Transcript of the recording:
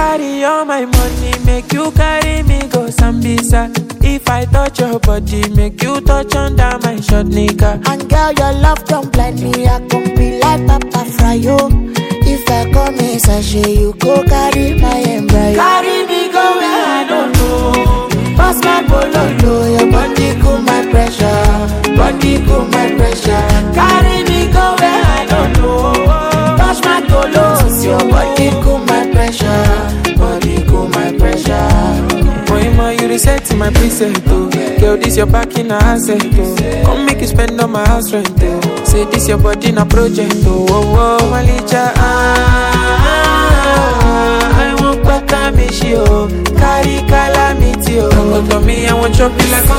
carry all my money, make you carry me go Sambisa. If I touch your body, make you touch under my short nigga. And girl, your love don't blind me, I can be like Papa Fryo. If I come in sachet, you go carry my embryo. Carry me go where I don't know. Pass my bololo, your body cool my pressure. Body cool my pressure. Carry me go where I don't know. Touch my tolos, your body cool my pressure. Body cool my pressure. Moima, you reset my preset, oh. Girl, this your back in a asset, oh. Come make you spend on my house rent, oh. Say this your body in a project, oh. Oh, oh, Malicha, I won't back me, she, oh. Carry calamity, oh. Come to me, I want chop you like